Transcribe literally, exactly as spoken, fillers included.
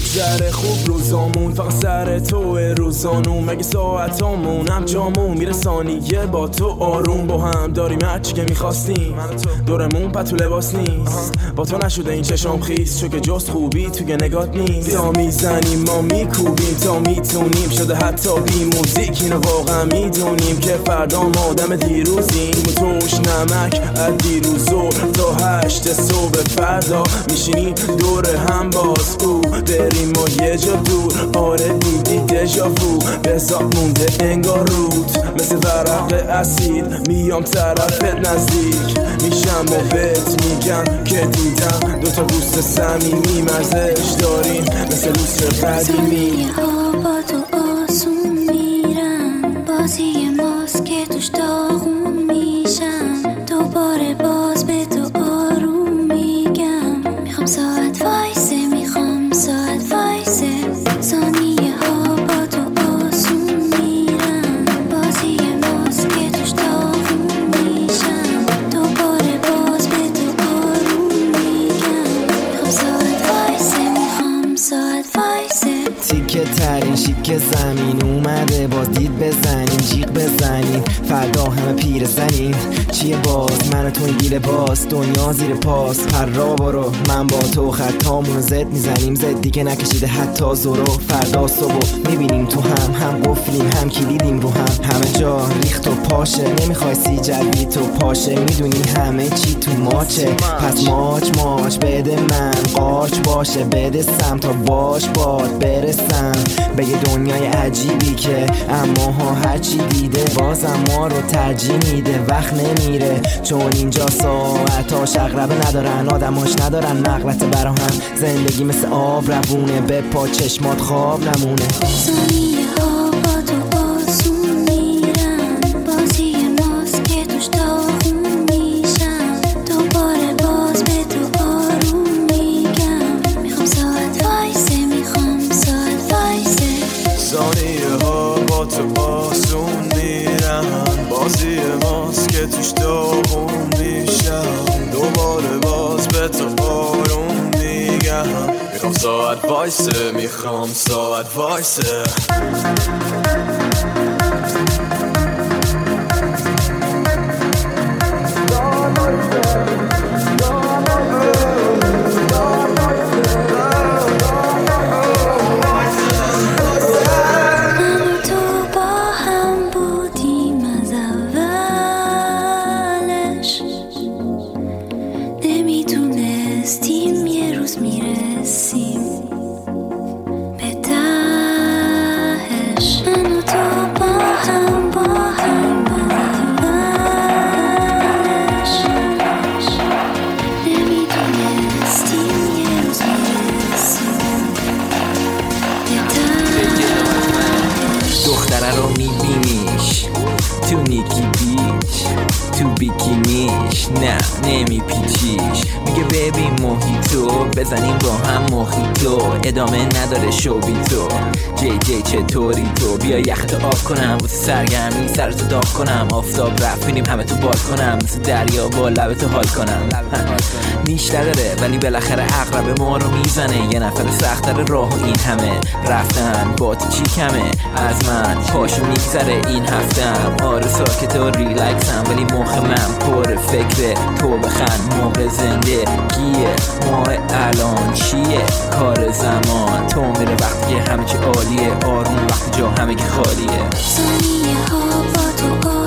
میگذره خوب روزامون، فقط سر توه روزانون، مگه ساعتامون هم جامون میره ثانیه با تو آروم. با هم داریم هرچی که میخواستیم، دورمون پتو لباس نیست، با تو نشده این چشام خیس، چون که جست خوبی توی نگات نیست. تا میزنیم ما میکوبیم تا میتونیم، شده حتی بی موزیک اینو واقعا میدونیم که فردا ما آدم دیروزیم. و توش نمک از دیروز تا هشت صبح فردا میشینیم دور هم باز او بریم ما یه جا دور. آره دیدی دژاوو بزاد مونده انگار رود، مثل ورق اسید میام طرفت نزدیک میشم و بهت میگم که دیدم دوتا دوست صمیمی مرزش داریم مثل لوستر قدیمی. ها با تو آسون میرن، بازی ماست که توش داغون میشن، دوباره باز به تو آروم میگم میخوام ساعت وایسه، میخوام ساعت وایسه. ثانیه ها با تو آسون میرن، بازی ماست که توش داغون میشن، دوباره باز به تو آروم میگم میخوام ساعت وایسه، میخوام ساعت وایسه. تیکه ترین شیک زمین اومده، باز دید بزنیم جیغ بزنیم، فردا همه پیر زنیم. چیه باز من و تو این گیل باز، دنیا زیر پاس پرا برو، من با تو خطامونو زد میزنیم، زدی که نکشیده حتی زورو. فردا صبح میبینیم تو هم هم قفلیم هم کلیدیم رو هم، همه جا ریخت و پاشه، نمیخوای سی جلبی تو پاشه، میدونی همه چی تو ماچه. پس ماچ ماچ بده من قاچ باشه، بده سم تا باش باد برسم به یه دنیای عجیبی که اما ها هرچی دیده بازم ما رو ترجیح میده. وقت نمیره چون اینجا ساعتا شقربه ندارن، آدماش ندارن نقلت برا هم، زندگی مثل آب روونه، به پا چشمات خواب نمونه. ثانیه ها با تو آسون میرن، بازی ماست که توش داغون میشن، دوباره باز به تو آروم میگم میخوام ساعت وایسه، میخوام ساعت وایسه. ثانیه ها با تو آسون میرن، بازی ماست که توش داغون میشن، دوباره باز به تو آروم میگم میخوام ساعت وایسه، میخوام ساعت وایسه. نمیتونستیم یه روز میرسیم به تهش، من و تو با هم با هم اولش. نمیتونستیم یه روز میرسیم به تهش. دختره رو میبینیش تو نیکی بیچ، تو بیکینیش نه نمیپیچیش، میگه ببین موهیتو بزنیم با هم موهیتو، ادامه نداره شو بی تو. جی جی چطوری تو؟ بیا یختو آف کنم واسه سرگرمی سرتو داغ کنم، آفتاب رفت بینیم همه تو بال کنم، مثل دریا با لبتو حال کنم. نیش نداره ولی بالاخره عقرب ما رو میزنه، یه نفر سخت‌تر راه و این همه رفتن با تو چی کمه از من پاشو میگذره این هفتم. آره ساکت و ریلکسم ولی مخ من پر فکره، تو بخند موقع زنده گیه ماه الان چیه کار زمان، تو میره وقتی که همه چی عالیه، آروم وقتی جا همه که خالیه. ثانیه ها با تو